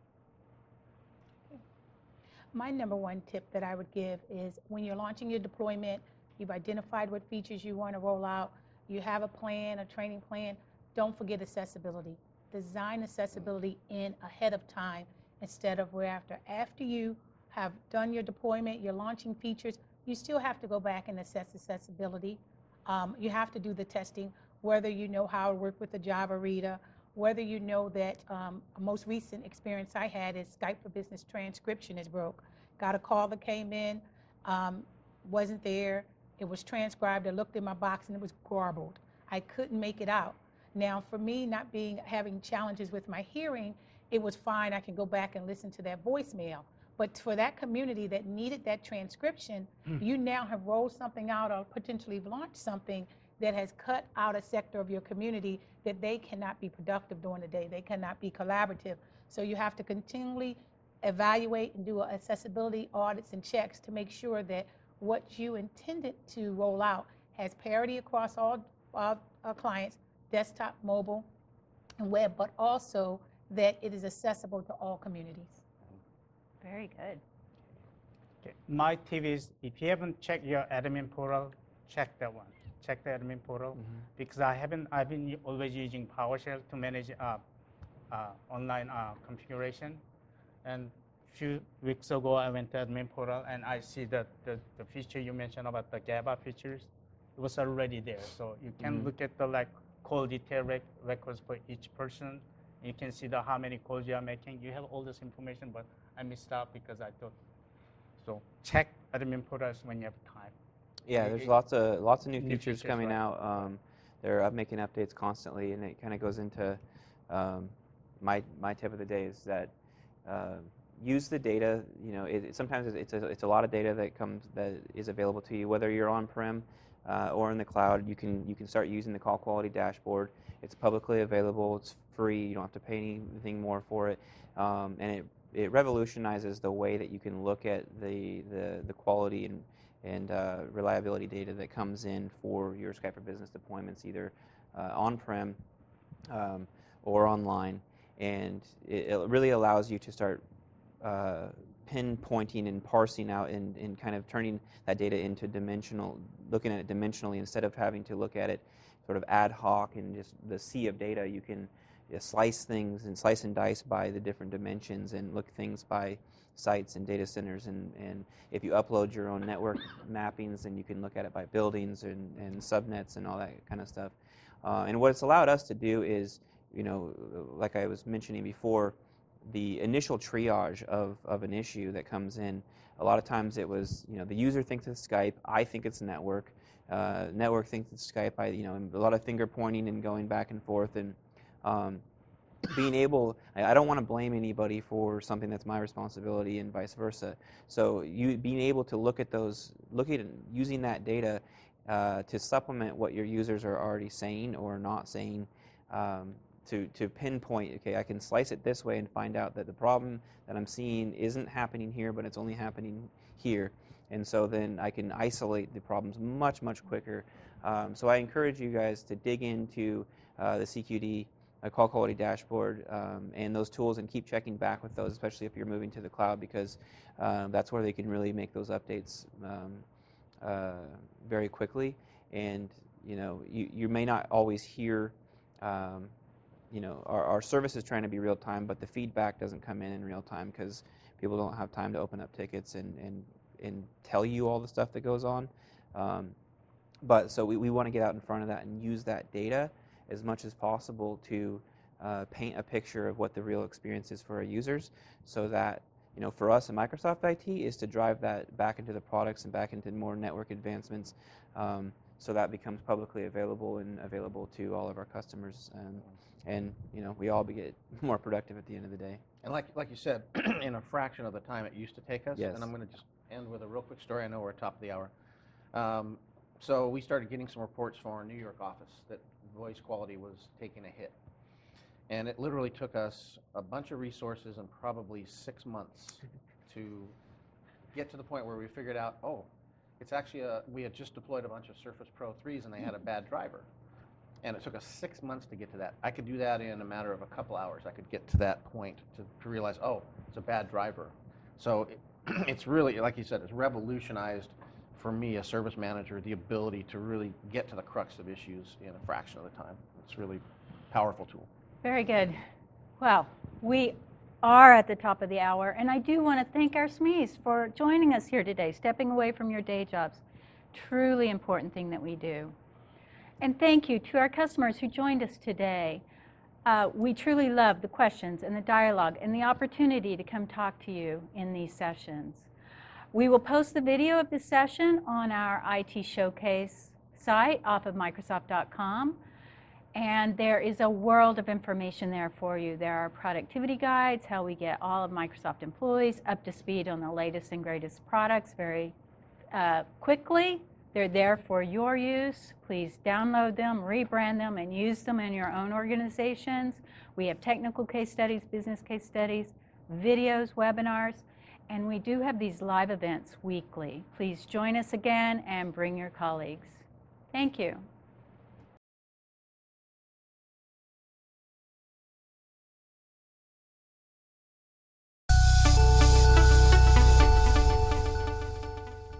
My number one tip that I would give is, when you're launching your deployment, you've identified what features you want to roll out, you have a plan, a training plan, don't forget accessibility. Design accessibility in ahead of time instead of after. After you have done your deployment, you're launching features, you still have to go back and assess accessibility. You have to do the testing, whether you know how to work with the Java reader, whether you know that a most recent experience I had is Skype for Business transcription is broke. Got a call that came in, wasn't there, it was transcribed, I looked in my box and it was garbled. I couldn't make it out. Now for me, having challenges with my hearing, it was fine, I can go back and listen to that voicemail. But for that community that needed that transcription, you now have rolled something out or potentially launched something that has cut out a sector of your community that they cannot be productive during the day. They cannot be collaborative. So you have to continually evaluate and do accessibility audits and checks to make sure that what you intended to roll out has parity across all clients, desktop, mobile, and web, but also that it is accessible to all communities. Very good. Okay. My tip is, if you haven't checked your admin portal, check that one. Check the admin portal, because I've been always using PowerShell to manage online configuration. And a few weeks ago, I went to admin portal and I see that the feature you mentioned about the GABA features, it was already there. So you can look at the call detail records for each person. You can see how many calls you are making. You have all this information, but I missed out because I thought. So check admin portals when you have time. Yeah, there's lots of new New features features, coming right. out. They're making updates constantly, and it kind of goes into my tip of the day is that use the data. Sometimes it's a lot of data that is available to you, whether you're on-prem or in the cloud. You can start using the call quality dashboard. It's publicly available. It's free. You don't have to pay anything more for it, and it revolutionizes the way that you can look at the quality and reliability data that comes in for your Skype for Business deployments, either on-prem or online. And it really allows you to start pinpointing and parsing out and kind of turning that data into looking at it dimensionally instead of having to look at it sort of ad hoc and just the sea of data. You can slice things and slice and dice by the different dimensions and look things by sites and data centers, and if you upload your own network mappings, then you can look at it by buildings and subnets and all that kind of stuff. And what it's allowed us to do is, like I was mentioning before, the initial triage of an issue that comes in. A lot of times it was, the user thinks it's Skype, I think it's network, network thinks it's Skype, a lot of finger pointing and going back and forth, and being able, I don't want to blame anybody for something that's my responsibility and vice versa. So being able to look at using that data to supplement what your users are already saying or not saying, to pinpoint, okay, I can slice it this way and find out that the problem that I'm seeing isn't happening here, but it's only happening here. And so then I can isolate the problems much, much quicker So I encourage you guys to dig into the CQD call quality dashboard and those tools, and keep checking back with those, especially if you're moving to the cloud, because that's where they can really make those updates very quickly. And you may not always hear, our service is trying to be real time, but the feedback doesn't come in real time because people don't have time to open up tickets and tell you all the stuff that goes on. But so we want to get out in front of that and use that data as much as possible to paint a picture of what the real experience is for our users, so that for us in Microsoft IT is to drive that back into the products and back into more network advancements, so that becomes publicly available and available to all of our customers, and we all get more productive at the end of the day. And like you said, in a fraction of the time it used to take us. Yes. And I'm going to just end with a real quick story. I know we're at top of the hour. So we started getting some reports from our New York office that voice quality was taking a hit. And it literally took us a bunch of resources and probably 6 months to get to the point where we figured out, it's actually we had just deployed a bunch of Surface Pro 3s and they had a bad driver. And it took us 6 months to get to that. I could do that in a matter of a couple hours. I could get to that point to realize, it's a bad driver. So it's really, like you said, it's revolutionized for me, a service manager, the ability to really get to the crux of issues in a fraction of the time. It's really a powerful tool. Very good. Well, we are at the top of the hour, and I do want to thank our SMEs for joining us here today, stepping away from your day jobs. Truly important thing that we do. And thank you to our customers who joined us today. We truly love the questions and the dialogue and the opportunity to come talk to you in these sessions. We will post the video of this session on our IT Showcase site off of Microsoft.com. And there is a world of information there for you. There are productivity guides, how we get all of Microsoft employees up to speed on the latest and greatest products very quickly. They're there for your use. Please download them, rebrand them, and use them in your own organizations. We have technical case studies, business case studies, videos, webinars, and we do have these live events weekly. Please join us again and bring your colleagues. Thank you.